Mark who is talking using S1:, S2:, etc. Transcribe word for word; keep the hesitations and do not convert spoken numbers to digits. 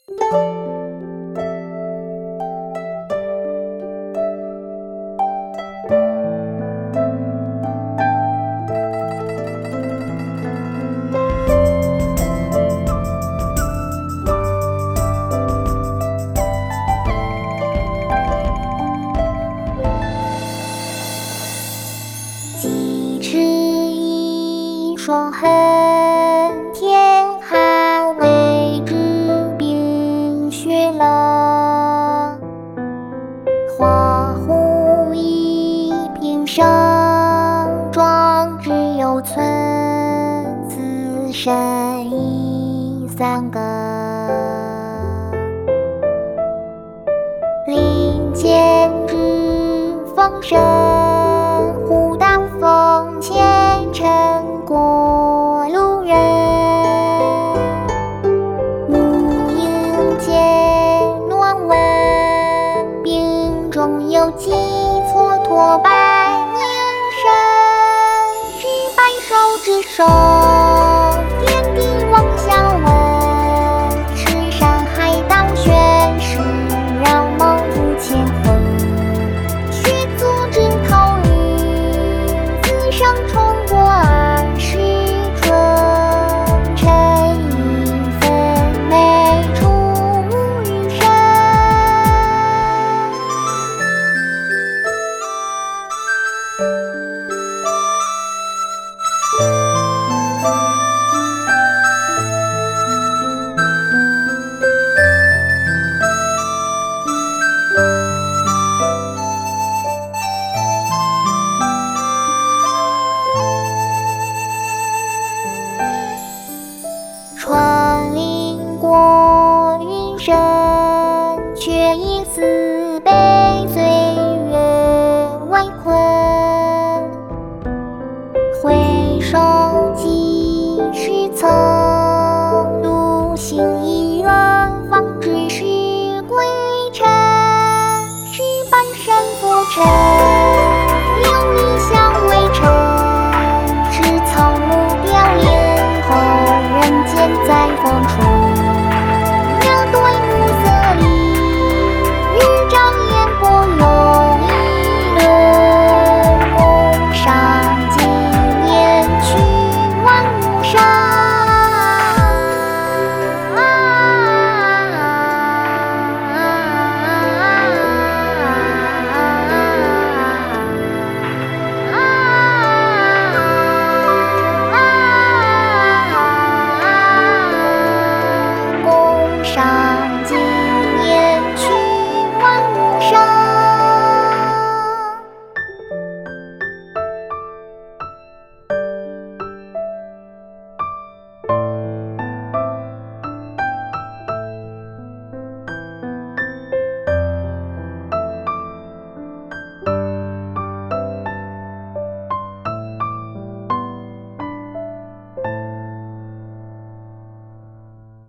S1: 鸡翅一双恨天寒，为之冰雪冷。花壶一平生，壮志犹存，此身已三更。林间知风声，忽当风前尘过路人。暮迎见暖温，冰中有几蹉跎百年身。举白手之手，点地望相问。赤山海荡悬石，让梦入乾坤。血足之头领，自上冲过二十春。沉吟分眉出暮雨声。穿林过云深，却因思被岁月围困。回首几时曾，独行一人，方知是归程。石板山浮沉，留异香微尘。是草木凋零后，人间在风处。